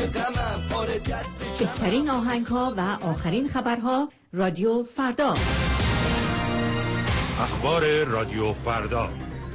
بهترین آهنگ‌ها و آخرین خبرها رادیو فردا. اخبار رادیو فردا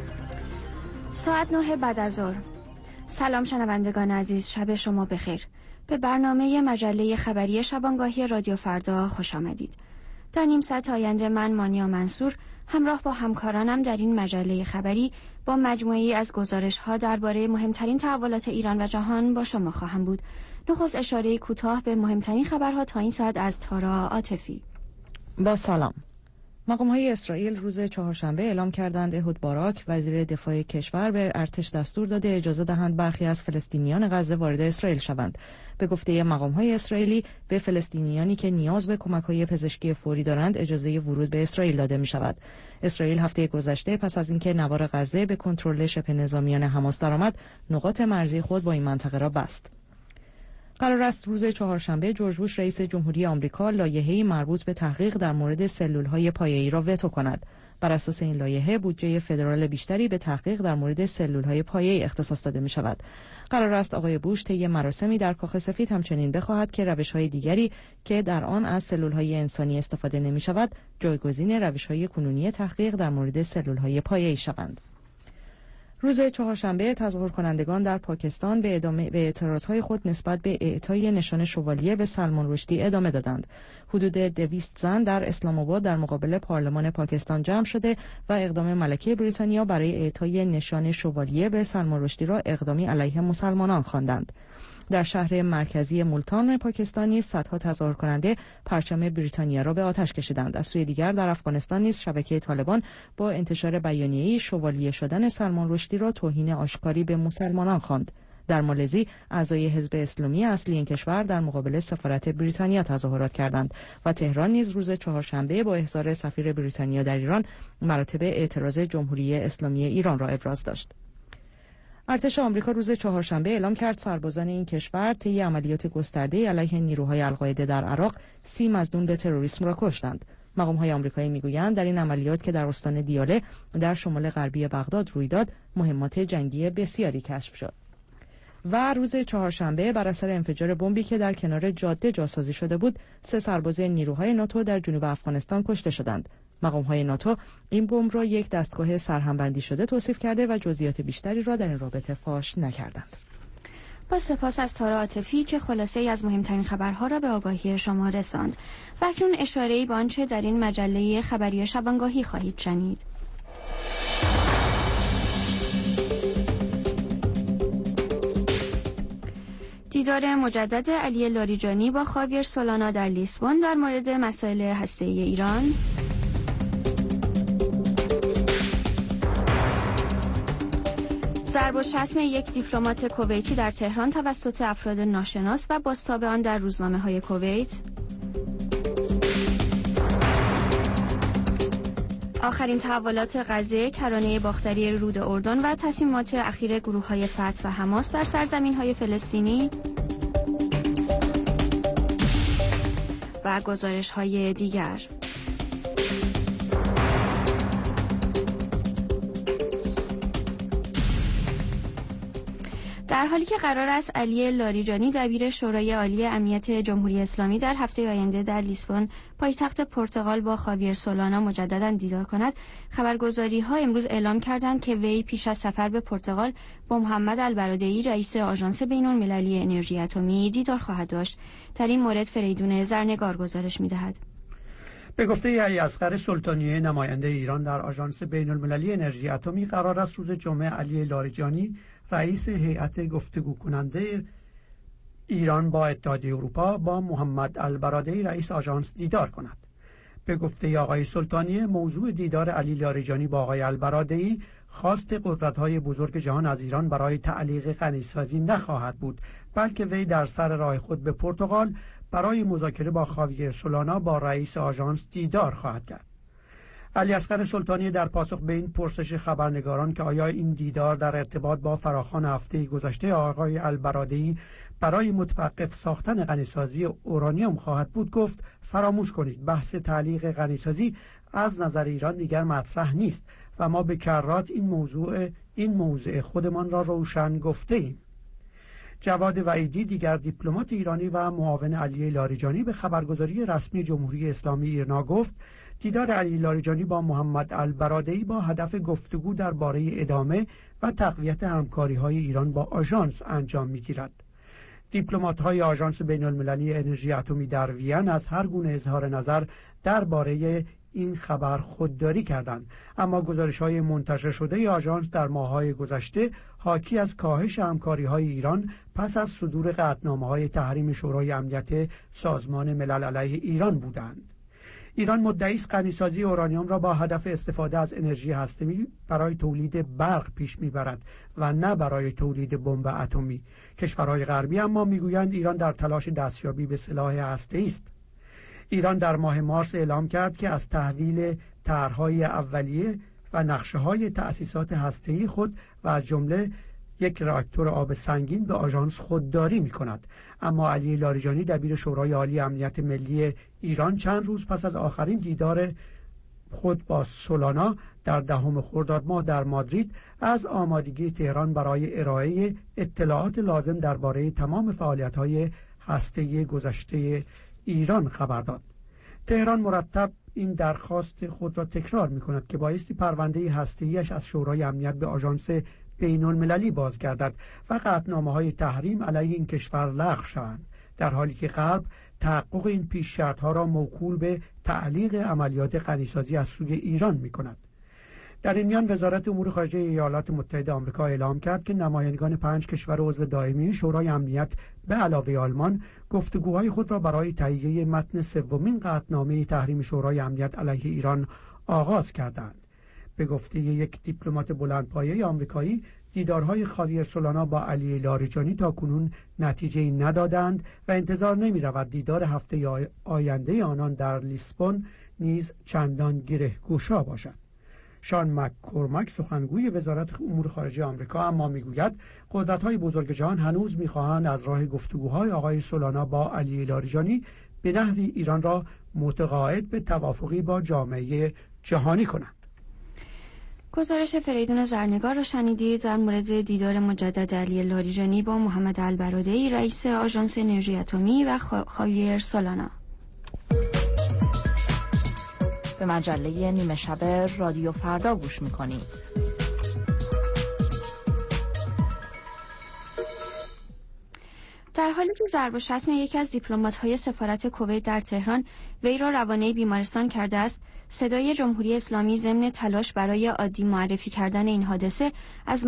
ساعت 9 بعد از ظهر. سلام شنوندگان عزیز، شب شما بخیر. به برنامه مجله خبری شبانگاهی رادیو فردا خوش آمدید. در نیم ساعت آینده من مانیا منصور همراه با همکارانم در این مجله خبری با مجموعه‌ای از گزارش‌ها درباره مهمترین تحولات ایران و جهان با شما خواهم بود. نخست اشاره کوتاه به مهمترین خبرها تا این ساعت از تارا عاطفی. با سلام. مقام‌های اسرائیل روز چهارشنبه اعلام کردند احود باراک وزیر دفاع کشور به ارتش دستور داده اجازه دهند برخی از فلسطینیان غزه وارد اسرائیل شوند. به گفته مقام‌های اسرائیلی به فلسطینیانی که نیاز به کمک‌های پزشکی فوری دارند اجازه ورود به اسرائیل داده می‌شود. اسرائیل هفته گذشته پس از اینکه نوار غزه به کنترل شبه نظامیان حماس درآمد، نقاط مرزی خود با این منطقه را بست. قرار است روز چهارشنبه جورج بوش رئیس جمهوری آمریکا لایحه‌ای مربوط به تحقیق در مورد سلول‌های پایه‌ای را وتو کند. بر اساس این لایحه بودجه فدرال بیشتری به تحقیق در مورد سلول‌های پایه‌ای اختصاص داده می‌شود. قرار است آقای بوش طی مراسمی در کاخ سفید همچنین بخواهد که روش‌های دیگری که در آن از سلول‌های انسانی استفاده نمی‌شود جایگزین روش‌های کنونی تحقیق در مورد سلول‌های پایه‌ای شوند. روز چهارشنبه تظاهر کنندگان در پاکستان به اعتراضهای خود نسبت به اعطای نشان شوالیه به سلمان رشدی ادامه دادند. حدود 200 زن در اسلام آباد در مقابل پارلمان پاکستان جمع شده و اقدام ملکه بریتانیا برای اعطای نشان شوالیه به سلمان رشدی را اقدامی علیه مسلمانان خواندند. در شهر مرکزی مولتان پاکستان نیز صدها تظاهر کننده پرچم بریتانیا را به آتش کشیدند. از سوی دیگر در افغانستان نیز شبکه طالبان با انتشار بیانیه‌ای شوالیه شدن سلمان رشدی را توهین آشکاری به مسلمانان خواند. در مالزی اعضای حزب اسلامی اصلی این کشور در مقابل سفارت بریتانیا تظاهرات کردند و تهران نیز روز چهارشنبه با احضار سفیر بریتانیا در ایران مراتب اعتراض جمهوری اسلامی ایران را ابراز داشت. ارتش آمریکا روز چهارشنبه اعلام کرد سربازان این کشور طی عملیات گسترده علیه نیروهای القاعده در عراق 30 مظنون به تروریسم را کشتند. مقام‌های آمریکایی میگویند در این عملیات که در استان دیاله در شمال غربی بغداد روی داد، مهمات جنگی بسیاری کشف شد. و روز چهارشنبه بر اثر انفجار بمبی که در کنار جاده جاسازی شده بود، 3 سرباز نیروهای ناتو در جنوب افغانستان کشته شدند. مقام‌های ناتو این بمب را یک دستگاه سرهمبندی شده توصیف کرده و جزئیات بیشتری را در این رابطه فاش نکردند. با سپاس از تارا عاطفی که خلاصه‌ای از مهمترین خبرها را به آگاهی شما رساند. و اکنون اشاره‌ای به آنچه در این مجله خبری شبانگاهی خواهید شنید. دیدار مجدد علی لاریجانی با خاویر سولانا در لیسبون در مورد مسائل هسته‌ای ایران. ضرب و شتم یک دیپلمات کویتی در تهران توسط افراد ناشناس و بازتاب آن در روزنامه‌های کویت. آخرین تحولات غزه، کرانه باختری رود اردن و تصمیمات اخیر گروه‌های فتح و حماس در سرزمین‌های فلسطینی و گزارش‌های دیگر. در حالی که قرار است علی لاریجانی دبیر شورای عالی امنیت جمهوری اسلامی در هفته آینده در لیسبون پایتخت پرتغال با خاویر سولانا مجددا دیدار کند، خبرگزاری‌ها امروز اعلام کردند که وی پیش از سفر به پرتغال با محمد البرادعی رئیس آژانس بین‌المللی انرژی اتمی دیدار خواهد داشت. در این مورد فریدون زرنگار گزارش می‌دهد. به گفته علیاصغر سلطانیه نماینده ایران در آژانس بین‌المللی انرژی اتمی، قرار است روز جمعه علی لاریجانی رئیس هیئت گفتگو کننده ایران با اتحادیه اروپا با محمد البرادعی رئیس آژانس دیدار کند. به گفته آقای سلطانیه، موضوع دیدار علی لاریجانی با آقای البرادعی خواست قدرت‌های بزرگ جهان از ایران برای تعلیق غنی‌سازی نخواهد بود، بلکه وی در سر راه خود به پرتغال برای مذاکره با خاویر سولانا با رئیس آژانس دیدار خواهد کرد. علیاصغر سلطانی در پاسخ به این پرسش خبرنگاران که آیا این دیدار در ارتباط با فراخوان هفته گذشته آقای البرادعی برای متوقف ساختن غنیسازی اورانیوم خواهد بود، گفت فراموش کنید، بحث تعلیق غنیسازی از نظر ایران دیگر مطرح نیست و ما به کرات این موضوع خودمان را روشن گفته ایم. جواد وحیدی دیگر دیپلمات ایرانی و معاون علی لاریجانی به خبرگزاری رسمی جمهوری اسلامی ایرنا گفت دیدار علی لاریجانی با محمد البرادعی با هدف گفتگو درباره ادامه و تقویت همکاری‌های ایران با آژانس انجام می‌گیرد. دیپلمات‌های آژانس بین‌المللی انرژی اتمی در وین از هر گونه اظهار نظر درباره این خبر خودداری کردند، اما گزارش‌های منتشر شده آژانس در ماه‌های گذشته حاکی از کاهش همکاری‌های ایران پس از صدور قطعنامه‌های تحریم شورای امنیت سازمان ملل علیه ایران بودند. ایران مدعی است غنیسازی اورانیوم را با هدف استفاده از انرژی هسته‌ای برای تولید برق پیش می‌برد و نه برای تولید بمب اتمی. کشورهای غربی اما می‌گویند ایران در تلاش دستیابی به سلاح هسته‌ای است. ایران در ماه مارس اعلام کرد که از تحویل طرح‌های اولیه و نقشه‌های تأسیسات هسته‌ای خود و از جمله یک راکتور آب سنگین به آژانس خودداری می‌کند. اما علی لاریجانی دبیر شورای عالی امنیت ملی ایران چند روز پس از آخرین دیدار خود با سولانا در 10 خرداد ماه در مادرید از آمادگی تهران برای ارائه اطلاعات لازم درباره تمام فعالیت‌های هسته‌ای گذشته ایران خبر داد. تهران مرتب این درخواست خود را تکرار می‌کند که بایستی پرونده هسته‌ایش از شورای امنیت به آژانس بین‌المللی بازگردد و قطعنامه‌های تحریم علیه این کشور لغو شوند، در حالی که غرب تحقق این پیش شرط‌ها را موکول به تعلیق عملیات غنیسازی از سوی ایران می‌کند. در این میان وزارت امور خارجه ایالات متحده آمریکا اعلام کرد که نمایندگان 5 کشور عضو دائمی شورای امنیت به علاوه آلمان گفتگوهای خود را برای تهیه متن سومین قطعنامه تحریم شورای امنیت علیه ایران آغاز کردند. به گفته یک دیپلمات بلندپایه آمریکایی، دیدارهای خاویر سولانا با علی لاریجانی تاکنون نتیجه‌ای ندادند و انتظار نمی‌رود دیدار هفته آینده آنان در لیسبون نیز چندان گره‌گشا باشد. شان مک‌کورمک سخنگوی وزارت امور خارجه آمریکا اما میگوید قدرت‌های بزرگ جهان هنوز می‌خواهند از راه گفتگوهای آقای سولانا با علی لاریجانی به نحوی ایران را متقاعد به توافقی با جامعه جهانی کنند. گزارش فریدون زرنگار را شنیدید در مورد دیدار مجدد علی لاریجانی با محمد البرادعی رئیس آژانس انرژی اتمی و خاویر سولانا. به مجله نیمه شب رادیو فردا گوش می‌کنید. در حالی که ضرب و شتم یکی از دیپلمات‌های سفارت کویت در تهران وی را روانه بیمارستان کرده است، صدای جمهوری اسلامی ضمن تلاش برای عادی معرفی کردن این حادثه از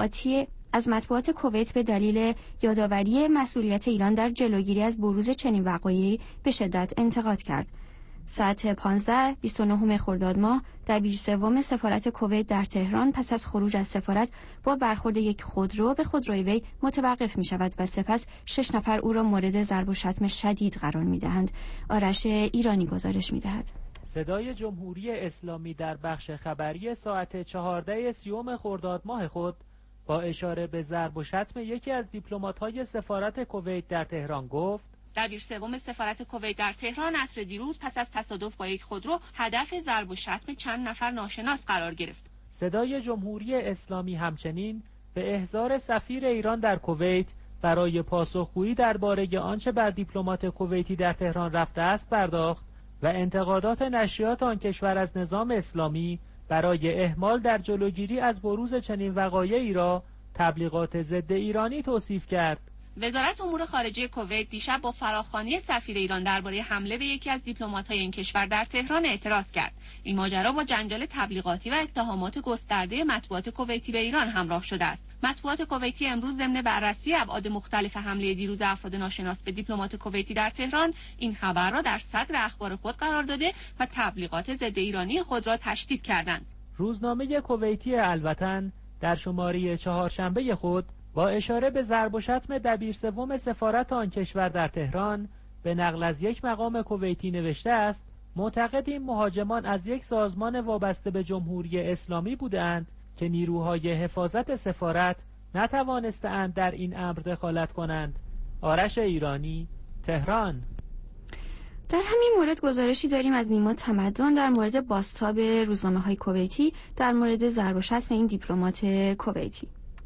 مطبوعات کویت به دلیل یادآوری مسئولیت ایران در جلوگیری از بروز چنین وقایعی به شدت انتقاد کرد. ساعت 15:29 خرداد ماه دبیر سوم سفارت کویت در تهران پس از خروج از سفارت با برخورد یک خودرو به خودروی وی متوقف می شود و سپس 6 نفر او را مورد ضرب و شتم شدید قرار می دهند. آرش ایرانی گزارش می دهد. صدای جمهوری اسلامی در بخش خبری ساعت 14:30 خرداد ماه خود با اشاره به ضرب و شتم یکی از دیپلمات‌های سفارت کویت در تهران گفت: دبیر سوم سفارت کویت در تهران عصر دیروز پس از تصادف با یک خودرو هدف ضرب و شتم چند نفر ناشناس قرار گرفت. صدای جمهوری اسلامی همچنین به احضار سفیر ایران در کویت برای پاسخگویی درباره آنچه بر دیپلمات کویتی در تهران رفته است پرداخت و انتقادات نشریات آن کشور از نظام اسلامی برای اهمال در جلوگیری از بروز چنین وقایعی را تبلیغات ضد ایرانی توصیف کرد. وزارت امور خارجه کویت دیشب با فراخوانی سفیر ایران درباره حمله به یکی از دیپلمات‌های این کشور در تهران اعتراض کرد. این ماجرا با جنجال تبلیغاتی و اتهامات گسترده مطبوعات کویتی به ایران همراه شده است. مطبوعات کویتی امروز ضمن بررسی ابعاد مختلف حمله دیروز افراد ناشناس به دیپلمات کویتی در تهران این خبر را در صدر اخبار خود قرار داده و تبلیغات ضد ایرانی خود را تشدید کردند. روزنامه کویتی الوطن در شماره چهارشنبه خود با اشاره به ضرب و شتم دبیر سوم سفارت آن کشور در تهران به نقل از یک مقام کویتی نوشته است: معتقدیم مهاجمان از یک سازمان وابسته به جمهوری اسلامی بودند که نیروهای حفاظت سفارت نتوانستند در این امر دخالت کنند. آرش ایرانی، تهران. در همین مورد گزارشی داریم از نیما تمدن در مورد بازتاب روزنامه‌های کویتی در مورد ضرب و شتم این دیپلمات کویتی.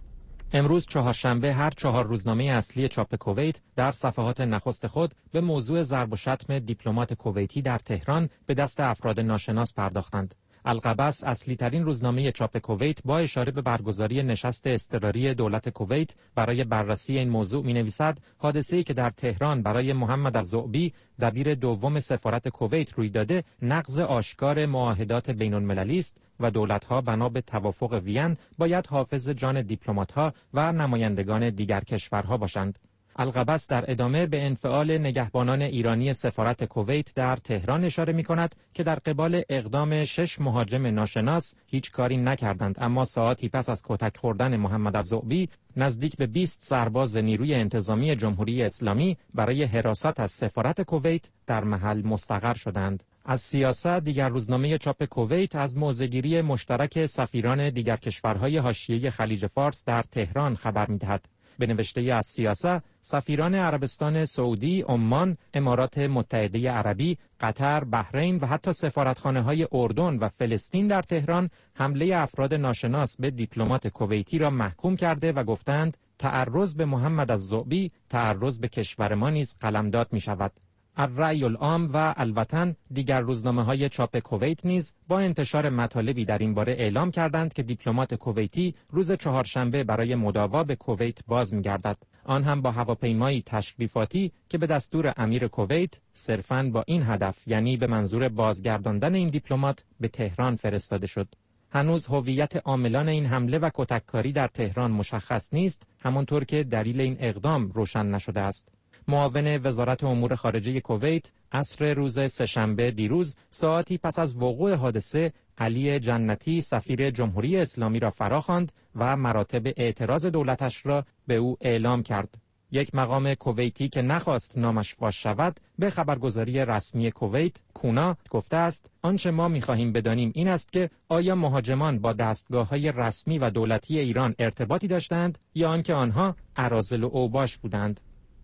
امروز چهارشنبه هر 4 روزنامه اصلی چاپ کویت در صفحات نخست خود به موضوع ضرب و شتم دیپلمات کویتی در تهران به دست افراد ناشناس پرداختند. القبس اصلی ترین روزنامه چاپ کویت با اشاره به برگزاری نشست اضطراری دولت کویت برای بررسی این موضوع می‌نویسد حادثه‌ای که در تهران برای محمد الزعبی دبیر دوم سفارت کویت روی داده نقض آشکار معاهدات بین‌المللی است و دولت‌ها بنا به توافق وین باید حافظ جان دیپلمات‌ها و نمایندگان دیگر کشورها باشند. القبس در ادامه به انفعال نگهبانان ایرانی سفارت کویت در تهران اشاره می‌کند که در قبال اقدام 6 مهاجم ناشناس هیچ کاری نکردند، اما ساعتی پس از کتک خوردن محمد الزعبی نزدیک به 20 سرباز نیروی انتظامی جمهوری اسلامی برای حراست از سفارت کویت در محل مستقر شدند. از سیاست دیگر روزنامه چاپ کویت از موضع‌گیری مشترک سفیران دیگر کشورهای حاشیه خلیج فارس در تهران خبر می‌دهد. به نوشته از سیاست، سفیران عربستان سعودی، عمان، امارات متحده عربی، قطر، بحرین و حتی سفارتخانه‌های اردن و فلسطین در تهران حمله افراد ناشناس به دیپلمات کویتی را محکوم کرده و گفتند تعرض به محمد الزعبی تعرض به کشور ما نیز قلمداد می‌شود. الرأی العام و الوطن دیگر روزنامه‌های چاپ کویت نیز با انتشار مطالبی در این باره اعلام کردند که دیپلمات کویتی روز چهارشنبه برای مداوا به کویت باز می‌گردد. آن هم با هواپیمایی تشریفاتی که به دستور امیر کویت صرفاً با این هدف، یعنی به منظور بازگرداندن این دیپلمات، به تهران فرستاده شد. هنوز هویت عاملان این حمله و کتککاری در تهران مشخص نیست، همانطور که دلیل این اقدام روشن نشده است. معاون وزارت امور خارجه کویت عصر روز سه‌شنبه دیروز ساعتی پس از وقوع حادثه علی جنتی سفیر جمهوری اسلامی را فراخواند و مراتب اعتراض دولتش را به او اعلام کرد. یک مقام کویتی که نخواست نامش فاش شود به خبرگزاری رسمی کویت کونا گفته است آنچه ما می‌خواهیم بدانیم این است که آیا مهاجمان با دستگاه‌های رسمی و دولتی ایران ارتباطی داشتند یا آنکه آنها اراذل و اوباش بودند.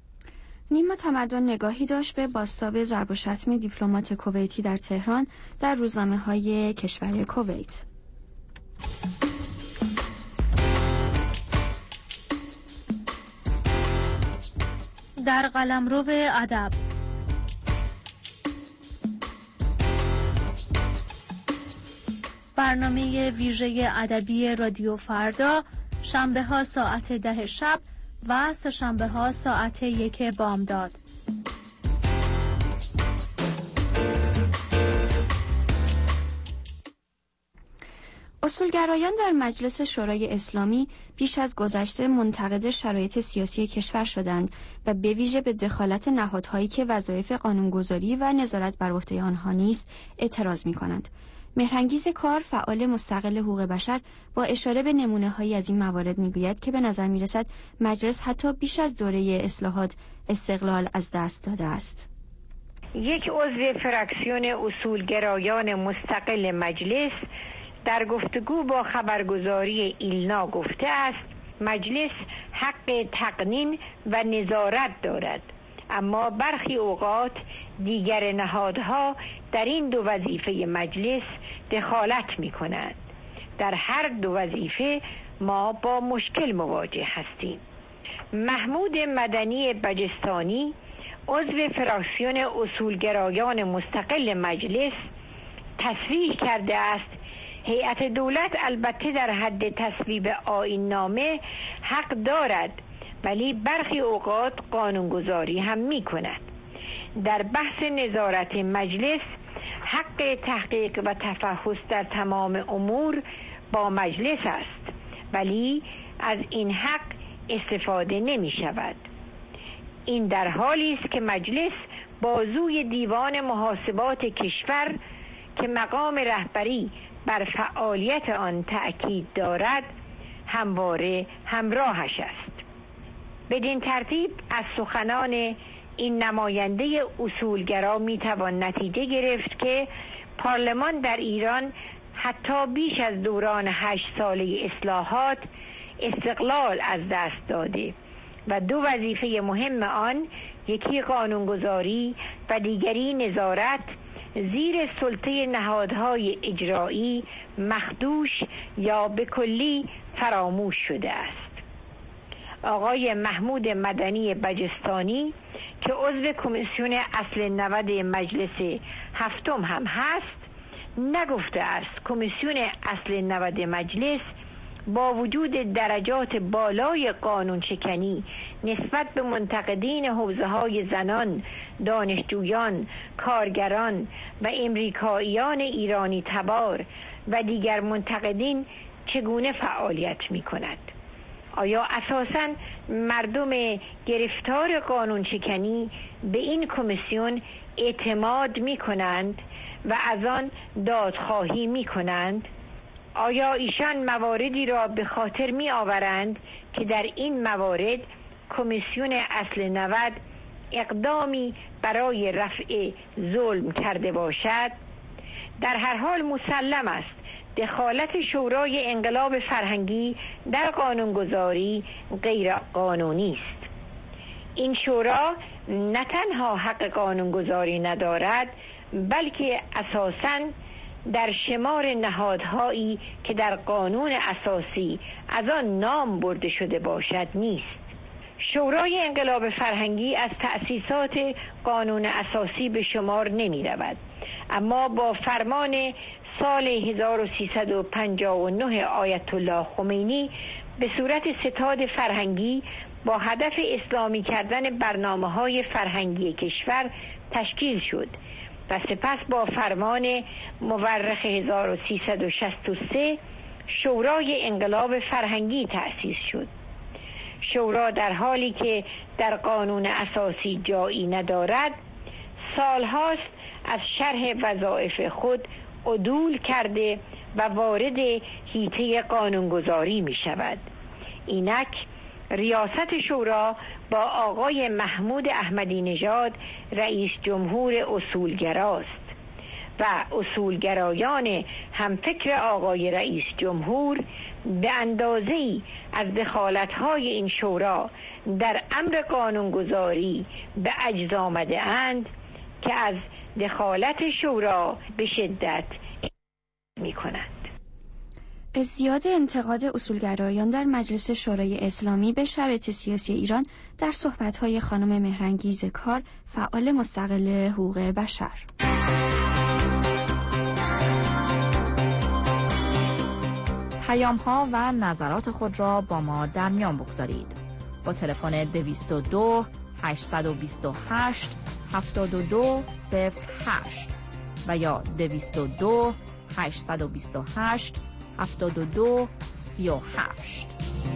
نیما تمدن نگاهی داشت به بازتاب ضرب و شتم دیپلمات کویتی در تهران در روزنامه‌های کشور کویت. در قلمرو ادب برنامه ویژه ادبی رادیو فردا، شنبه ها ساعت 10 شب و سه‌شنبه ها ساعت 1 بامداد. اصولگرایان در مجلس شورای اسلامی بیش از گذشته منتقد شرایط سیاسی کشور شدند و به ویژه به دخالت نهادهایی که وظایف قانونگذاری و نظارت بر عهده آنها نیست اعتراض می‌کنند. مهرانگیز کار، فعال مستقل حقوق بشر، با اشاره به نمونه‌هایی از این موارد می‌گوید که به نظر می‌رسد مجلس حتی بیش از دوره اصلاحات استقلال از دست داده است. یک عضو فراکسیون اصولگرایان مستقل مجلس در گفتگو با خبرگزاری ایلنا گفته است مجلس حق تقنین و نظارت دارد، اما برخی اوقات دیگر نهادها در این دو وظیفه مجلس دخالت می کنند. در هر دو وظیفه ما با مشکل مواجه هستیم. محمود مدنی بجستانی عضو فراکسیون اصولگرایان مستقل مجلس تصریح کرده است هیئت دولت البته در حد تصویب آیین نامه حق دارد، ولی برخی اوقات قانونگذاری هم می کند. در بحث نظارت مجلس حق تحقیق و تفحص در تمام امور با مجلس است، ولی از این حق استفاده نمی شود. این در حالی است که مجلس بازوی دیوان محاسبات کشور که مقام رهبری بر فعالیت آن تأکید دارد همواره همراهش است. بدین ترتیب از سخنان این نماینده اصولگرا میتوان نتیجه گرفت که پارلمان در ایران حتی بیش از دوران 8 ساله اصلاحات استقلال از دست داده و دو وظیفه مهم آن، یکی قانونگذاری و دیگری نظارت، زیر سلطه نهادهای اجرایی مخدوش یا به کلی فراموش شده است. آقای محمود مدنی بجستانی که عضو کمیسیون اصل 90 مجلس هفتم هم هست نگفته است کمیسیون اصل 90 مجلس با وجود درجات بالای قانون شکنی نسبت به منتقدین حوزه‌های زنان، دانشجویان، کارگران و امریکاییان ایرانی تبار و دیگر منتقدین چگونه فعالیت می‌کند؟ آیا اساساً مردم گرفتار قانون شکنی به این کمیسیون اعتماد می‌کنند و از آن دادخواهی می‌کنند؟ آیا ایشان مواردی را به خاطر می آورند که در این موارد کمیسیون اصل 90 اقدامی برای رفع ظلم کرده باشد؟ در هر حال مسلم است دخالت شورای انقلاب فرهنگی در قانونگذاری غیر قانونی است. این شورا نه تنها حق قانونگذاری ندارد بلکه اساساً در شمار نهادهایی که در قانون اساسی از آن نام برده شده باشد نیست. شورای انقلاب فرهنگی از تأسیسات قانون اساسی به شمار نمی رود، اما با فرمان سال 1359 آیت الله خمینی به صورت ستاد فرهنگی با هدف اسلامی کردن برنامه‌های فرهنگی کشور تشکیل شد و سپس با فرمان مورخ 1363 شورای انقلاب فرهنگی تأسیس شد. شورا در حالی که در قانون اساسی جایی ندارد سالهاست از شرح وظایف خود عدول کرده و وارد حیطه قانونگذاری می شود. اینک ریاست شورا با آقای محمود احمدی نژاد رئیس جمهور اصولگراست و اصولگرایان همفکر آقای رئیس جمهور به اندازه‌ای از دخالت‌های این شورا در امر قانونگذاری به عجز آمده اند که از دخالت شورا به شدت می‌کنند. ازدیاد انتقاد اصولگرایان در مجلس شورای اسلامی به شرایط سیاسی ایران در صحبت‌های خانم مهرانگیز کار، فعال مستقل حقوق بشر. پیام‌ها و نظرات خود را با ما در میان بگذارید. با تلفن 222 828 7208 و یا 222 828 7238.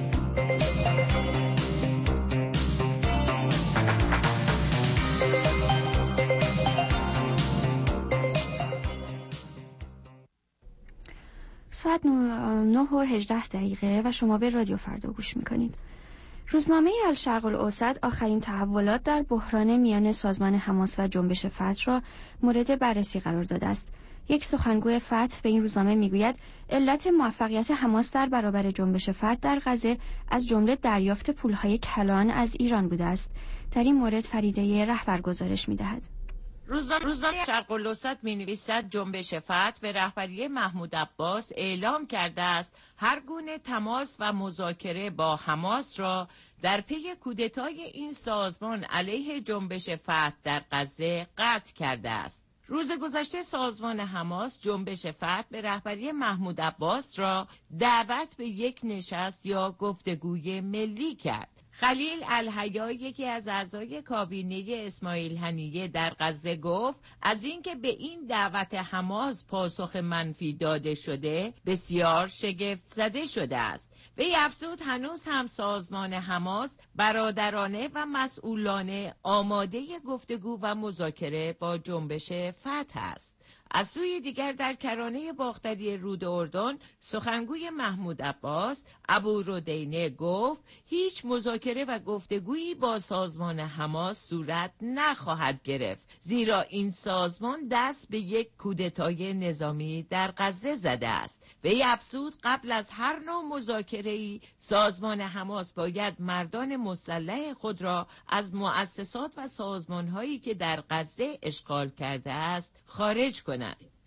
ساعت 9:18 و شما به رادیو فردا گوش میکنید. روزنامه الشرق الاوسط آخرین تحولات در بحران میان سازمان حماس و جنبش فتح را مورد بررسی قرار داده است. یک سخنگوی فتح به این روزنامه میگوید علت موفقیت حماس در برابر جنبش فتح در غزه از جمله دریافت پولهای کلان از ایران بوده است. در این مورد فریده رهبر گزارش میدهد. روزنامه شرق الاوسط می‌نویسد جنبش فتح به رهبری محمود عباس اعلام کرده است هر گونه تماس و مذاکره با حماس را در پی کودتای این سازمان علیه جنبش فتح در غزه قطع کرده است. روز گذشته سازمان حماس جنبش فتح به رهبری محمود عباس را دعوت به یک نشست یا گفتگوی ملی کرد. خلیل الحیا، یکی از اعضای کابینه اسماعیل هنیه در غزه، گفت از اینکه به این دعوت حماس پاسخ منفی داده شده بسیار شگفت زده شده است. وی افزود هنوز هم سازمان حماس برادرانه و مسئولانه آماده گفتگو و مذاکره با جنبش فتح است. از سوی دیگر در کرانه باختری رود اردن سخنگوی محمود عباس ابو ردینه گفت هیچ مذاکره و گفتگویی با سازمان حماس صورت نخواهد گرفت، زیرا این سازمان دست به یک کودتای نظامی در غزه زده است. وی افزود قبل از هر نوع مذاکره‌ای سازمان حماس باید مردان مسلح خود را از مؤسسات و سازمان‌هایی که در غزه اشغال کرده است خارج کند.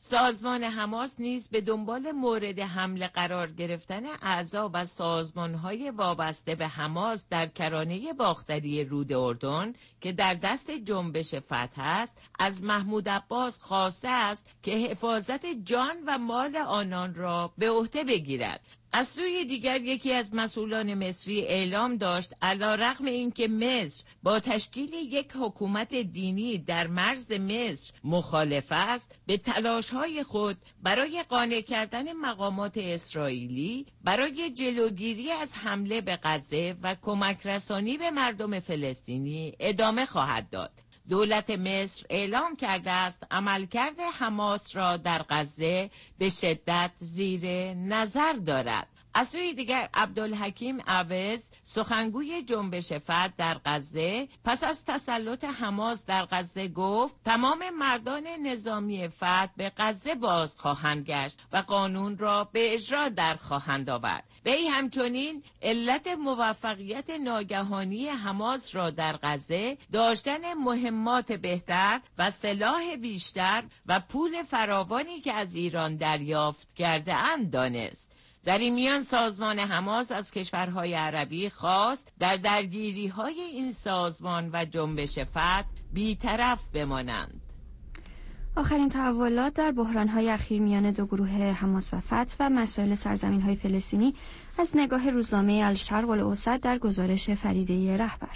سازمان حماس نیز به دنبال مورد حمله قرار گرفتن اعضا و سازمان‌های وابسته به حماس در کرانه باختری رود اردن که در دست جنبش فتح است، از محمود عباس خواسته است که حفاظت جان و مال آنان را به عهده بگیرد. از سوی دیگر یکی از مسئولان مصری اعلام داشت علیرغم اینکه مصر با تشکیل یک حکومت دینی در مرز مصر مخالف است، به تلاش‌های خود برای قانع کردن مقامات اسرائیلی برای جلوگیری از حمله به غزه و کمک رسانی به مردم فلسطینی ادامه خواهد داد. دولت مصر اعلام کرده است عملکرد حماس را در غزه به شدت زیر نظر دارد. از سوی دیگر عبدالحکیم عوض سخنگوی جنبش فتح در غزه پس از تسلط حماس در غزه گفت تمام مردان نظامی فتح به غزه باز خواهند گشت و قانون را به اجرا در خواهند آورد. وی همچنین علت موفقیت ناگهانی حماس را در غزه داشتن مهمات بهتر و سلاح بیشتر و پول فراوانی که از ایران دریافت کرده اند دانست. در این میان سازمان حماس از کشورهای عربی خواست در درگیری‌های این سازمان و جنبش فتح بی‌طرف بمانند. آخرین تحولات در بحران‌های اخیر میان دو گروه حماس و فتح و مسائل سرزمین‌های فلسطینی از نگاه روزنامه الشرق الاوسط در گزارش فریده رهبر.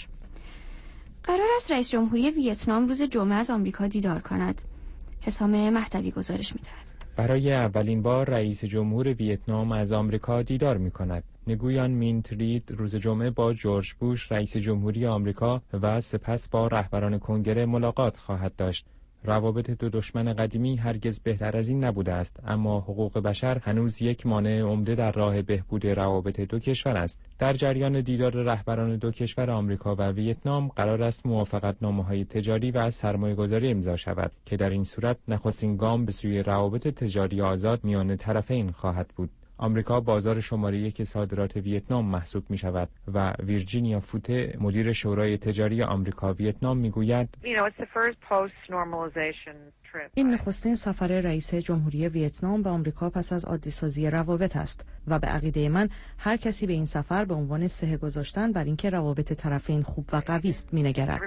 قرار است رئیس جمهوری ویتنام روز جمعه از آمریکا دیدار کند. حسام مهدوی گزارش می‌دهد. برای اولین بار رئیس جمهور ویتنام از آمریکا دیدار می‌کند. نگویان مینت رید روز جمعه با جورج بوش رئیس جمهوری آمریکا و سپس با رهبران کنگره ملاقات خواهد داشت. روابط دو دشمن قدیمی هرگز بهتر از این نبوده است، اما حقوق بشر هنوز یک مانع عمده در راه بهبود روابط دو کشور است. در جریان دیدار رهبران دو کشور آمریکا و ویتنام قرار است موافقتنامه‌های تجاری و سرمایه‌گذاری امضا شود که در این صورت نخستین گام به سوی روابط تجاری آزاد میان طرفین خواهد بود. آمریکا بازار شماره 1 صادرات ویتنام محسوب می شود و ویرجینیا فوته مدیر شورای تجاری آمریکا ویتنام می گوید این نخستین سفر رئیس جمهوری ویتنام به آمریکا پس از عادی‌سازی روابط است و به عقیده من هر کسی به این سفر به عنوان صحه گذاشتن بر اینکه روابط طرفین خوب و قوی است می‌نگرد.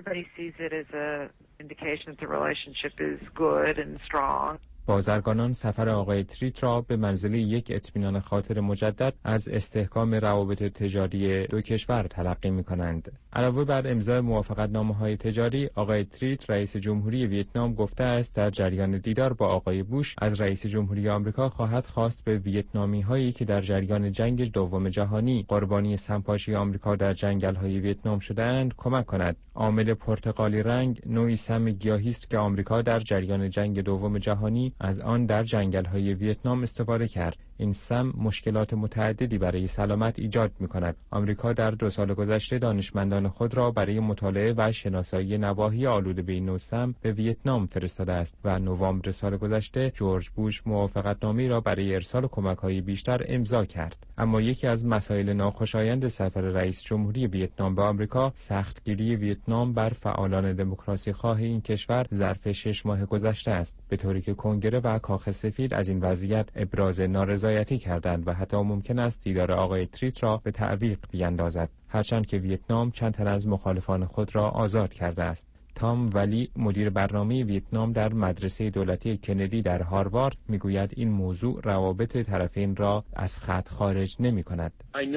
بازرگانان سفر آقای تریت را به منزله یک اطمینان خاطر مجدد از استحکام روابط تجاری دو کشور تلقی می‌کنند. علاوه بر امضای موافقتنامه‌های تجاری، آقای تریت رئیس جمهوری ویتنام گفته است در جریان دیدار با آقای بوش از رئیس جمهوری آمریکا خواهد خواست به ویتنامی‌هایی که در جریان جنگ دوم جهانی قربانی سمپاشی آمریکا در جنگل‌های ویتنام شده‌اند کمک کند. عامل پرتقالی رنگ نوعی سم گیاهی است که آمریکا در جریان جنگ دوم جهانی از آن در جنگل‌های ویتنام استفاده کرد. این سم مشکلات متعددی برای سلامت ایجاد می‌کند. آمریکا در 2 سال گذشته دانشمندان خود را برای مطالعه و شناسایی نواحی آلوده به این نوع سم به ویتنام فرستاده است و نوامبر سال گذشته جورج بوش موافقتنامه‌ای را برای ارسال کمک‌های بیشتر امضا کرد. اما یکی از مسائل ناخوشایند سفر رئیس جمهوری ویتنام به آمریکا سختگیری ویتنام بر فعالان دموکراسی خواه این کشور ظرف 6 ماه گذشته است، به طوری که کنگره و کاخ سفید از این وضعیت ابراز نارضایتی کردند و حتی ممکن است دیدار آقای تریت را به تعویق بیندازد، هرچند که ویتنام چند تن از مخالفان خود را آزاد کرده است. تام ولی مدیر برنامه ویتنام در مدرسه دولتی کندی در هاروارد میگوید این موضوع روابط طرفین را از خط خارج نمی‌کند.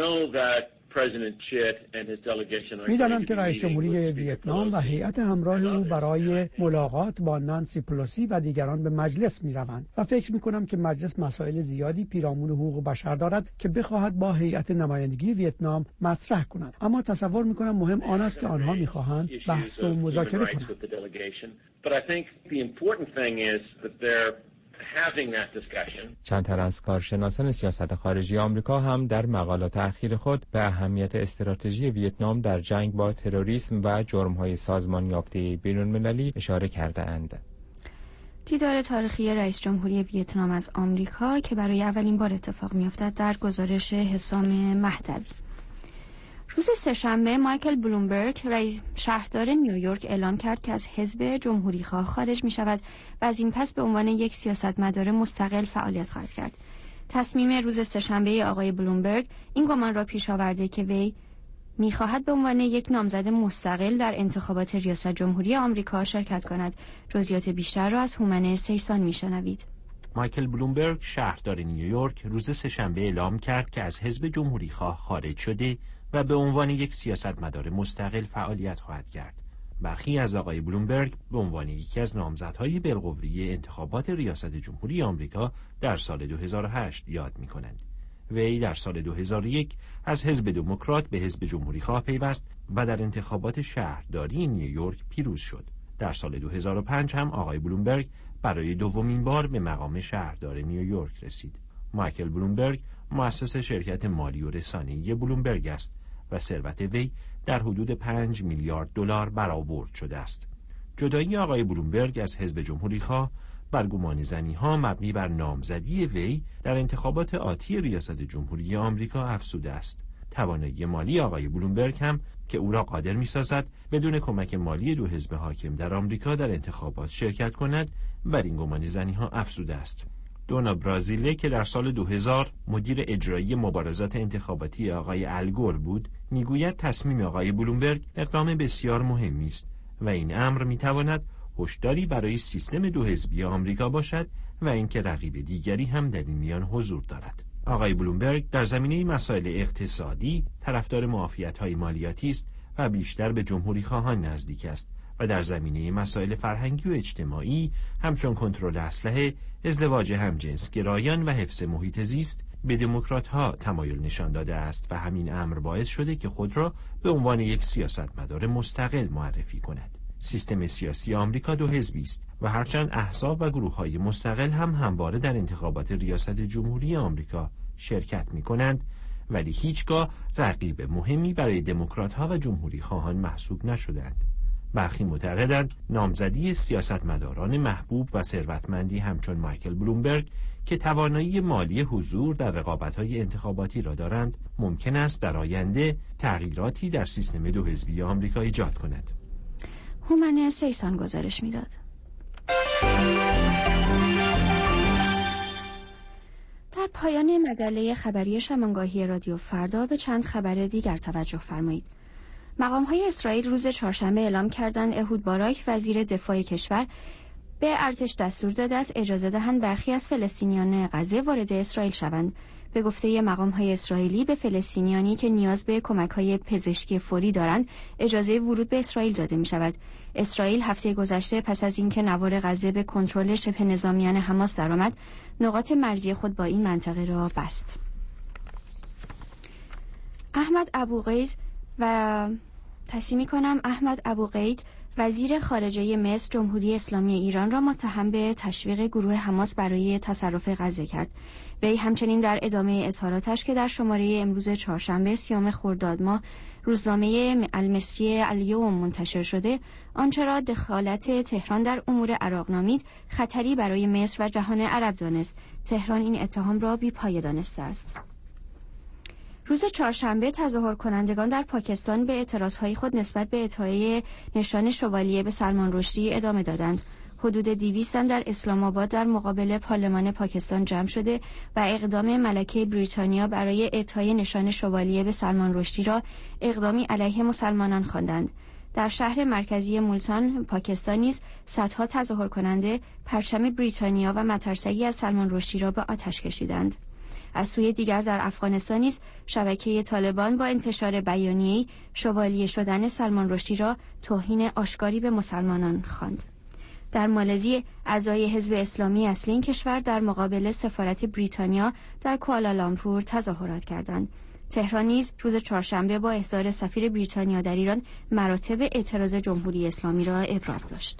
می‌دانم که رئیس جمهوری ویتنام و هیئت همراه او برای ملاقات با نانسی پلوسی و دیگران به مجلس می‌روند و فکر می‌کنم که مجلس مسائل زیادی پیرامون حقوق بشر دارد که بخواهد با هیئت نمایندگی ویتنام مطرح کند، اما تصور می‌کنم مهم آن است که آنها می‌خواهند بحث و مذاکره کنند. چند تن از کارشناسان سیاست خارجی آمریکا هم در مقالات اخیر خود به اهمیت استراتژی ویتنام در جنگ با تروریسم و جرم‌های سازمان یافته بین‌المللی اشاره کرده‌اند. دیدار تاریخی رئیس جمهوری ویتنام از آمریکا که برای اولین بار اتفاق می‌افتد در گزارش حسام مهدوی. روز سه‌شنبه مایکل بلومبرگ رئیس شهردار نیویورک اعلام کرد که از حزب جمهوری‌خواه خارج می‌شود و از این پس به عنوان یک سیاستمدار مستقل فعالیت خواهد کرد. تصمیم روز سه‌شنبه آقای بلومبرگ این گمان را پیش آورده که وی می‌خواهد به عنوان یک نامزد مستقل در انتخابات ریاست جمهوری آمریکا شرکت کند. جزئیات بیشتر را از هومن سیسان می‌شنوید. مایکل بلومبرگ شهردار نیویورک روز سه‌شنبه اعلام کرد که از حزب جمهوری‌خواه خارج شده و به عنوان یک سیاستمدار مستقل فعالیت خواهد کرد. برخی از آقای بلومبرگ به عنوان یکی از نامزدهای بالقوه انتخابات ریاست جمهوری آمریکا در سال 2008 یاد می‌کنند. وی در سال 2001 از حزب دموکرات به حزب جمهوری‌خواه پیوست و در انتخابات شهرداری نیویورک پیروز شد. در سال 2005 هم آقای بلومبرگ برای دومین بار به مقام شهردار نیویورک رسید. مایکل بلومبرگ مؤسس شرکت مالی و رسانه‌ای بلومبرگ است و ثروت وی در حدود 5 میلیارد دلار برآورد شده است. جدایی آقای بلومبرگ از حزب جمهوری‌خواه بر گمانه‌زنی‌ها مبنی بر نامزدی وی در انتخابات آتی ریاست جمهوری آمریکا افزوده است. توانایی مالی آقای بلومبرگ هم که او را قادر می‌سازد بدون کمک مالی دو حزب حاکم در آمریکا در انتخابات شرکت کند، بر این گمانه‌زنی‌ها افزوده است. دونا برازیلی که در سال 2000 مدیر اجرایی مبارزات انتخاباتی آقای الگور بود، میگوید تصمیم آقای بلومبرگ اقدام بسیار مهمی است و این امر میتواند هشداری برای سیستم دو حزبی آمریکا باشد و اینکه رقیب دیگری هم در این میان حضور دارد. آقای بلومبرگ در زمینه مسائل اقتصادی طرفدار معافیت‌های مالیاتی است و بیشتر به جمهوری‌خواهان نزدیک است و در زمینه مسائل فرهنگی و اجتماعی همچون کنترل اسلحه، ازدواج همجنسگرایان و حفظ محیط زیست به دموکرات‌ها تمایل نشان داده است و همین امر باعث شده که خود را به عنوان یک سیاستمدار مستقل معرفی کند. سیستم سیاسی آمریکا دو حزبی است و هرچند احزاب و گروه‌های مستقل هم همواره در انتخابات ریاست جمهوری آمریکا شرکت می‌کنند، ولی هیچگاه رقیب مهمی برای دموکرات‌ها و جمهوری‌خواهان محسوب نشدند. برخی معتقدند نامزدی سیاستمداران محبوب و ثروتمندی همچون مایکل بلومبرگ که توانایی مالی حضور در رقابت‌های انتخاباتی را دارند، ممکن است در آینده تغییراتی در سیستم دو حزبی آمریکا ایجاد کند. هومن سیسان گزارش میداد. در پایان مجله خبری شبانگاهی رادیو فردا به چند خبر دیگر توجه فرمایید. مقام‌های اسرائیل روز چهارشنبه اعلام کردند اهود باراک وزیر دفاع کشور به ارتش دستور داده است اجازه دهند برخی از فلسطینیان غزه وارد اسرائیل شوند. به گفته مقام‌های اسرائیلی به فلسطینیانی که نیاز به کمک‌های پزشکی فوری دارند اجازه ورود به اسرائیل داده می‌شود. اسرائیل هفته گذشته پس از اینکه نوار غزه به کنترل شبه نظامیان حماس درآمد، نقاط مرزی خود با این منطقه را بست. احمد ابوغید وزیر خارجه مصر جمهوری اسلامی ایران را متهم به تشویق گروه حماس برای تصرف غزه کرد. وی همچنین در ادامه اظهاراتش که در شماره امروز چهارشنبه 30 خرداد ماه روزنامه المصری الیوم منتشر شده، آنچه را دخالت تهران در امور عراق نامید، خطری برای مصر و جهان عرب دانست. تهران این اتهام را بی‌پایه دانسته است. روز چهارشنبه تظاهر کنندگان در پاکستان به اعتراضهای خود نسبت به اعطای نشان شوالیه به سلمان رشدی ادامه دادند. حدود 200 زن در اسلام آباد در مقابل پارلمان پاکستان جمع شده و اقدام ملکه بریتانیا برای اعطای نشان شوالیه به سلمان رشدی را اقدامی علیه مسلمانان خواندند. در شهر مرکزی مولتان پاکستان نیز صدها تظاهر کننده پرچم بریتانیا و مترسگی از سلمان رشدی را به آتش کشیدند. از سوی دیگر در افغانستان نیز شبکه طالبان با انتشار بیانیه‌ای شوالیه شدن سلمان رشدی را توهین آشکاری به مسلمانان خواند. در مالزی اعضای حزب اسلامی اصلی این کشور در مقابل سفارت بریتانیا در کوالالامپور تظاهرات کردند. تهران نیز روز چهارشنبه با احضار سفیر بریتانیا در ایران مراتب اعتراض جمهوری اسلامی را ابراز داشت.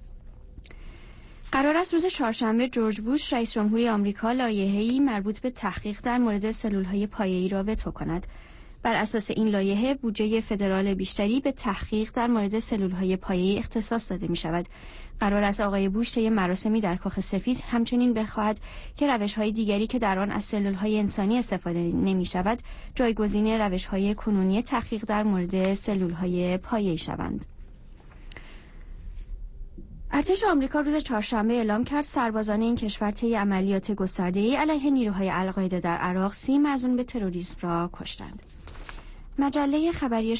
قرار است روز چهارشنبه جورج بوش رئیس جمهوری آمریکا لایحه‌ای مربوط به تحقیق در مورد سلول‌های پایه‌ای را وتو کند. بر اساس این لایحه بودجه فدرال بیشتری به تحقیق در مورد سلول‌های پایه‌ای اختصاص داده می‌شود. قرار است آقای بوش طی مراسمی در کاخ سفید همچنین بخواهد که روش‌های دیگری که در آن از سلول‌های انسانی استفاده نمی‌شود جایگزین روش‌های کنونی تحقیق در مورد سلول‌های پایه‌ای شوند. ارتش آمریکا روز چهارشنبه اعلام کرد سربازان این کشور طی عملیات گسترده‌ای علیه نیروهای القاعده در عراق 30 مظنون به تروریسم را کشتند. مجله خبری